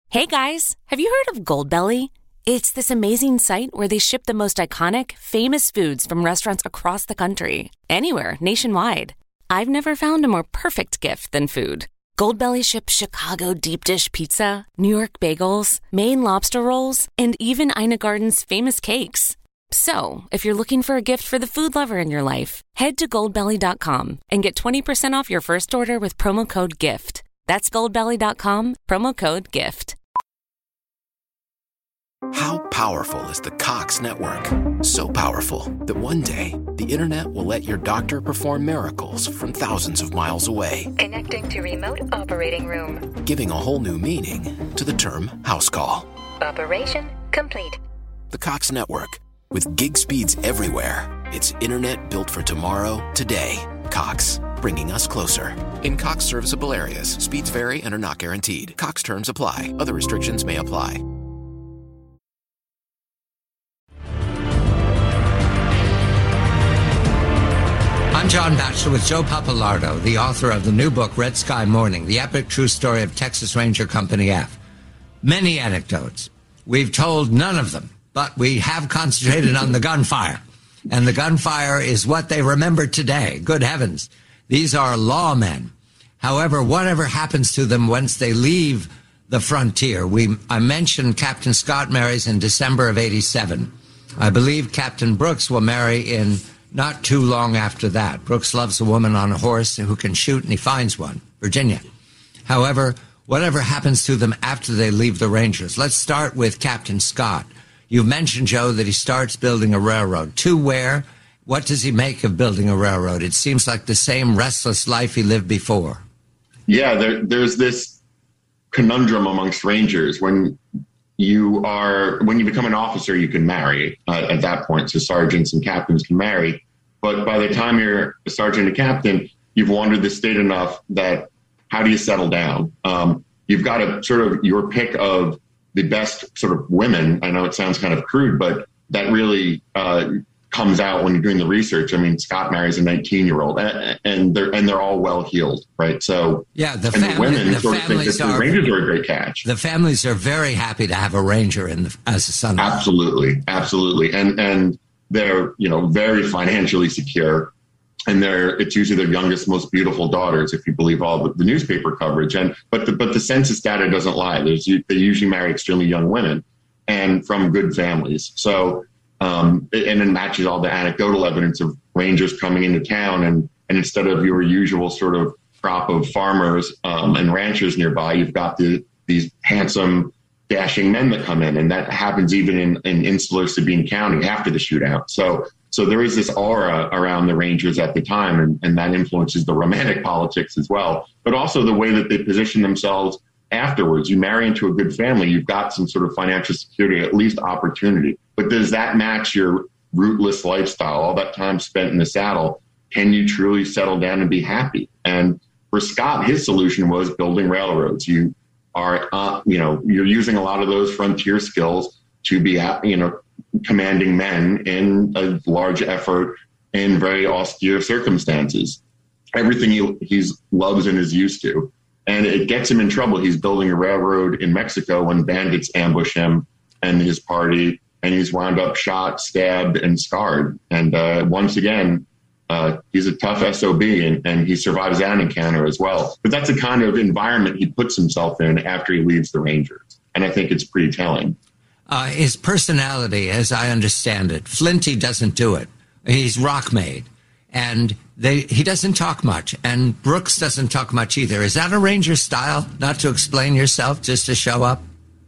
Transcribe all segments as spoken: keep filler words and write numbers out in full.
Hey guys, have you heard of Goldbelly? It's this amazing site where they ship the most iconic, famous foods from restaurants across the country, anywhere, nationwide. I've never found a more perfect gift than food. Goldbelly ships Chicago deep dish pizza, New York bagels, Maine lobster rolls, and even Ina Garden's famous cakes. So, if you're looking for a gift for the food lover in your life, head to goldbelly dot com and get twenty percent off your first order with promo code GIFT. That's goldbelly dot com, promo code GIFT. How powerful is the Cox network? So powerful that one day, the internet will let your doctor perform miracles from thousands of miles away. Connecting to remote operating room. Giving a whole new meaning to the term house call. Operation complete. The Cox network. With gig speeds everywhere, it's internet built for tomorrow, today. Cox, bringing us closer. In Cox serviceable areas, speeds vary and are not guaranteed. Cox terms apply. Other restrictions may apply. I'm John Batchelor with Joe Papalardo, the author of the new book, Red Sky Morning, the epic true story of Texas Ranger Company F. Many anecdotes. We've told none of them, but we have concentrated on the gunfire. And the gunfire is what they remember today. Good heavens. These are lawmen. However, whatever happens to them once they leave the frontier, we, I mentioned Captain Scott marries in December of eighty-seven. I believe Captain Brooks will marry in not too long after that. Brooks loves a woman on a horse who can shoot, and he finds one, Virginia. However, whatever happens to them after they leave the Rangers, let's start with Captain Scott. You mentioned, Joe, that he starts building a railroad. To where? What does he make of building a railroad? It seems like the same restless life he lived before. Yeah, there, there's this conundrum amongst Rangers. When you are, when you become an officer, you can marry uh, at that point. So sergeants and captains can marry. But by the time you're a sergeant and captain, you've wandered the state enough that how do you settle down? Um, you've got a sort of your pick of the best sort of women. I know it sounds kind of crude, but that really uh, comes out when you're doing the research. I mean, Scott marries a nineteen-year-old, and they're and they're all well-heeled, right? So yeah, the, and family, the women the sort of think that the Rangers are a great catch. The families are very happy to have a Ranger in the, as a son. Absolutely, absolutely, and and they're you know very financially secure. And they're, it's usually their youngest, most beautiful daughters, if you believe all the, the newspaper coverage. And but the, but the census data doesn't lie. There's they usually marry extremely young women and from good families. So um, and it matches all the anecdotal evidence of Rangers coming into town. And, and instead of your usual sort of crop of farmers um, and ranchers nearby, you've got the, these handsome, dashing men that come in. And that happens even in, in insular Sabine County after the shootout. So So there is this aura around the Rangers at the time, and, and that influences the romantic politics as well, but also the way that they position themselves afterwards. You marry into a good family, you've got some sort of financial security, at least opportunity. But does that match your rootless lifestyle, all that time spent in the saddle? Can you truly settle down and be happy? And for Scott, his solution was building railroads. You are, uh, you know, you're using a lot of those frontier skills to be, you know, commanding men in a large effort in very austere circumstances. Everything he he's loves and is used to. And it gets him in trouble. He's building a railroad in Mexico when bandits ambush him and his party, and he's wound up shot, stabbed, and scarred. And uh, once again, uh, he's a tough S O B, and, and he survives that encounter as well. But that's the kind of environment he puts himself in after he leaves the Rangers. And I think it's pretty telling. Uh, his personality, as I understand it, Flinty doesn't do it. He's rock made, and they, he doesn't talk much, and Brooks doesn't talk much either. Is that a Ranger style, not to explain yourself, just to show up?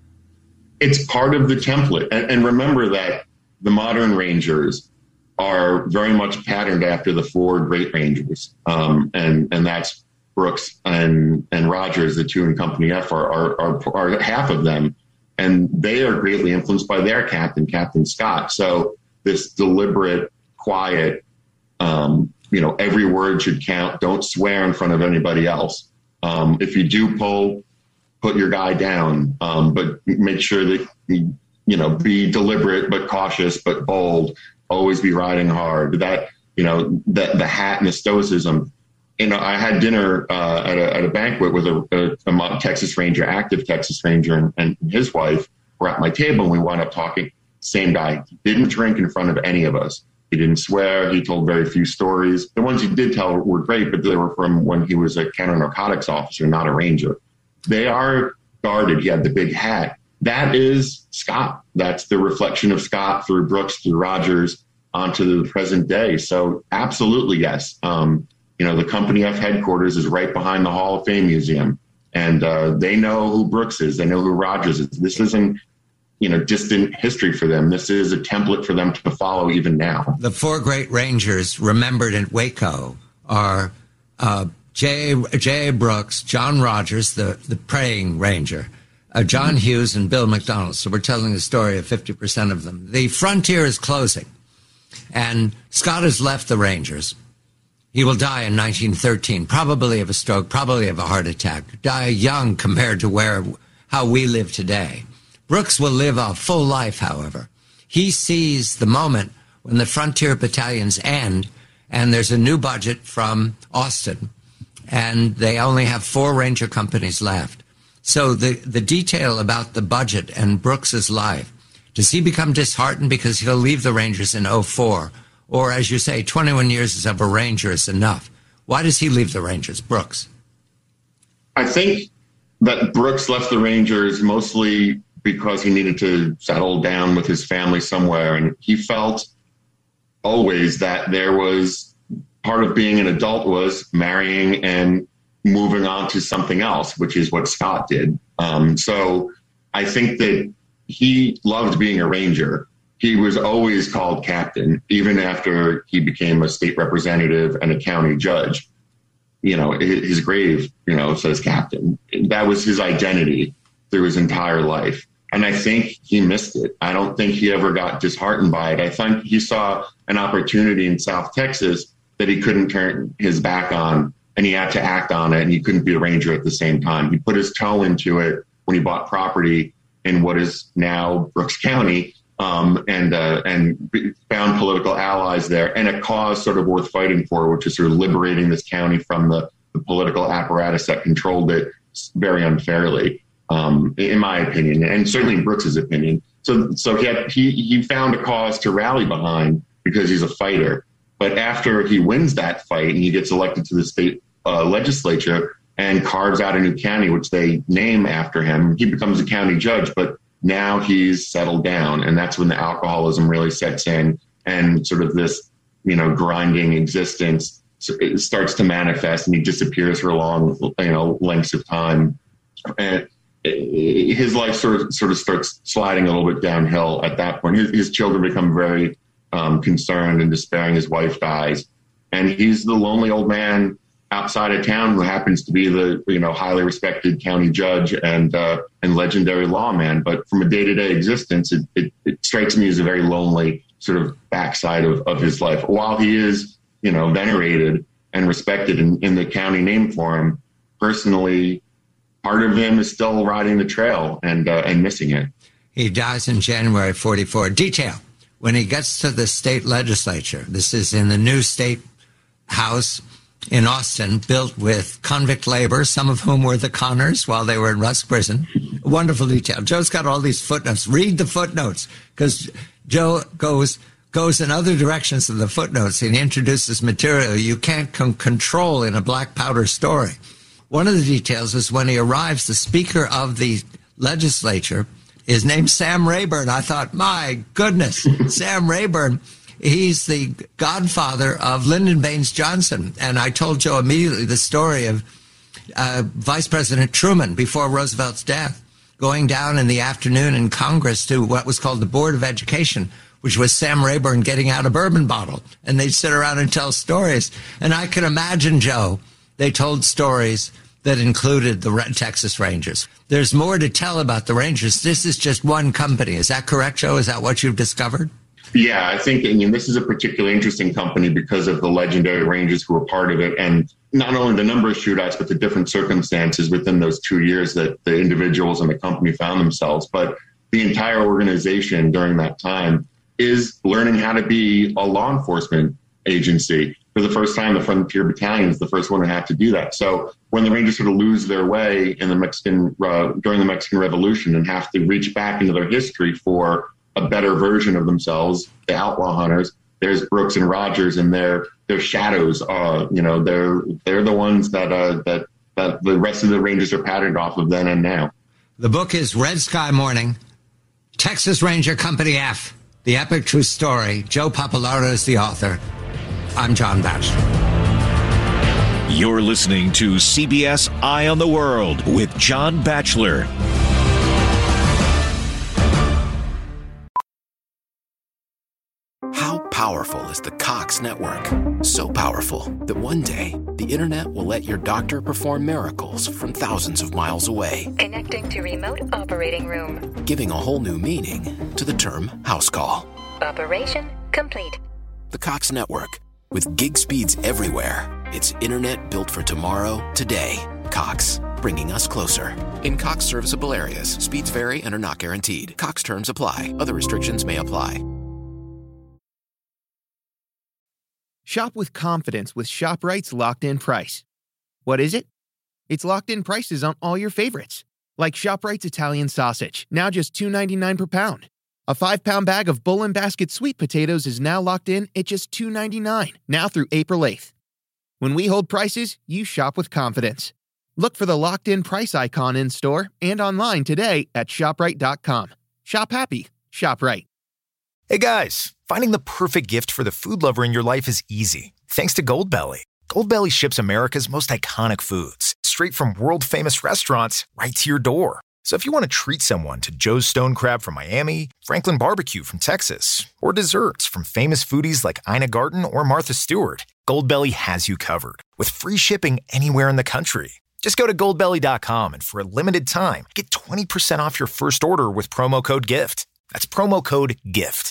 It's part of the template. And, and remember that the modern Rangers are very much patterned after the four great Rangers, um, and, and that's Brooks and, and Rogers, the two in Company F, are, are, are, are half of them. And they are greatly influenced by their captain, Captain Scott. So this deliberate, quiet, um, you know, every word should count. Don't swear in front of anybody else. Um, if you do pull, put your guy down, um, but make sure that, you, you know, be deliberate, but cautious, but bold. Always be riding hard. That, you know, that the hat and the stoicism, you know, I had dinner uh, at, a, at a banquet with a, a, a Texas Ranger, active Texas Ranger, and, and his wife were at my table, and we wound up talking. Same guy. He didn't drink in front of any of us. He didn't swear. He told very few stories. The ones he did tell were great, but they were from when he was a counter-narcotics officer, not a ranger. They are guarded. He had the big hat. That is Scott. That's the reflection of Scott through Brooks, through Rogers, onto the present day. So absolutely, yes. Um, you know, the Company F headquarters is right behind the Hall of Fame Museum. And uh, they know who Brooks is. They know who Rogers is. This isn't, you know, distant history for them. This is a template for them to follow even now. The four great Rangers remembered at Waco are uh, J. J. Brooks, John Rogers, the, the praying Ranger, uh, John Hughes, and Bill McDonald. So we're telling the story of fifty percent of them. The frontier is closing, and Scott has left the Rangers. He will die in nineteen thirteen, probably of a stroke, probably of a heart attack, die young compared to where how we live today. Brooks will live a full life, however. He sees the moment when the frontier battalions end and there's a new budget from Austin, and they only have four Ranger companies left. So the, the detail about the budget and Brooks's life, does he become disheartened because he'll leave the Rangers in oh four? Or, as you say, twenty-one years of a Ranger is enough. Why does he leave the Rangers, Brooks? I think that Brooks left the Rangers mostly because he needed to settle down with his family somewhere. And he felt always that there was part of being an adult was marrying and moving on to something else, which is what Scott did. Um, so I think that he loved being a Ranger. He was always called captain, even after he became a state representative and a county judge. You know, his grave, you know, says captain. That was his identity through his entire life. And I think he missed it. I don't think he ever got disheartened by it. I think he saw an opportunity in South Texas that he couldn't turn his back on, and he had to act on it, and he couldn't be a Ranger at the same time. He put his toe into it when he bought property in what is now Brooks County, um, and uh, and found political allies there, and a cause sort of worth fighting for, which is sort of liberating this county from the, the political apparatus that controlled it very unfairly, um, in my opinion, and certainly in Brooks's opinion. So, so he, had, he he found a cause to rally behind because he's a fighter. But after he wins that fight and he gets elected to the state uh, legislature and carves out a new county, which they name after him, he becomes a county judge. But now he's settled down, and that's when the alcoholism really sets in, and sort of this, you know, grinding existence it starts to manifest, and he disappears for long, you know, lengths of time. And his life sort of sort of starts sliding a little bit downhill at that point. His, his children become very um, concerned and despairing. His wife dies, and he's the lonely old man outside of town who happens to be the, you know, highly respected county judge and uh, and legendary lawman. But from a day-to-day existence, it, it, it strikes me as a very lonely sort of backside of, of his life. While he is, you know, venerated and respected in, in the county name for him, personally, part of him is still riding the trail and uh, and missing it. He dies in January forty-four. Detail. When he gets to the state legislature, this is in the new state house in Austin, built with convict labor, some of whom were the Connors while they were in Rusk Prison. Wonderful detail. Joe's got all these footnotes. Read the footnotes, because Joe goes goes in other directions than the footnotes, and he introduces material you can't con- control in a black powder story. One of the details is when he arrives, the Speaker of the legislature is named Sam Rayburn. I thought, my goodness, Sam Rayburn. He's the godfather of Lyndon Baines Johnson. And I told Joe immediately the story of uh, Vice President Truman before Roosevelt's death, going down in the afternoon in Congress to what was called the Board of Education, which was Sam Rayburn getting out a bourbon bottle. And they'd sit around and tell stories. And I can imagine, Joe, they told stories that included the Texas Rangers. There's more to tell about the Rangers. This is just one company. Is that correct, Joe? Is that what you've discovered? Yeah, I think, I mean, this is a particularly interesting company because of the legendary Rangers who were part of it, and not only the number of shootouts, but the different circumstances within those two years that the individuals and the company found themselves. But the entire organization during that time is learning how to be a law enforcement agency. for the first time, the Frontier Battalion is the first one to have to do that. So when the Rangers sort of lose their way in the Mexican uh, during the Mexican Revolution and have to reach back into their history for a better version of themselves, the outlaw hunters, there's Brooks and Rogers, and their their shadows. Uh, you know, they're they're the ones that uh, that that the rest of the Rangers are patterned off of then and now. The book is Red Sky Morning, Texas Ranger Company F, the epic true story. Joe Papalardo is the author. I'm John Batchelor. You're listening to C B S Eye on the World with John Batchelor. How powerful is the Cox network? So powerful that one day the internet will let your doctor perform miracles from thousands of miles away. Connecting to remote operating room. Giving a whole new meaning to the term house call. Operation complete. The Cox network. With gig speeds everywhere, it's internet built for tomorrow, today. Cox, bringing us closer. In Cox serviceable areas, speeds vary and are not guaranteed. Cox terms apply. Other restrictions may apply. Shop with confidence with ShopRite's locked-in price. What is it? It's locked-in prices on all your favorites, like ShopRite's Italian sausage, now just two dollars and ninety-nine cents per pound. A five-pound bag of Bull and Basket sweet potatoes is now locked in at just two dollars and ninety-nine cents, now through April eighth. When we hold prices, you shop with confidence. Look for the locked-in price icon in-store and online today at shop rite dot com. Shop happy. Shop right. Hey guys, finding the perfect gift for the food lover in your life is easy. Thanks to Goldbelly. Goldbelly ships America's most iconic foods straight from world-famous restaurants right to your door. So if you want to treat someone to Joe's Stone Crab from Miami, Franklin Barbecue from Texas, or desserts from famous foodies like Ina Garten or Martha Stewart, Goldbelly has you covered with free shipping anywhere in the country. Just go to goldbelly dot com and for a limited time, get twenty percent off your first order with promo code GIFT. That's promo code GIFT.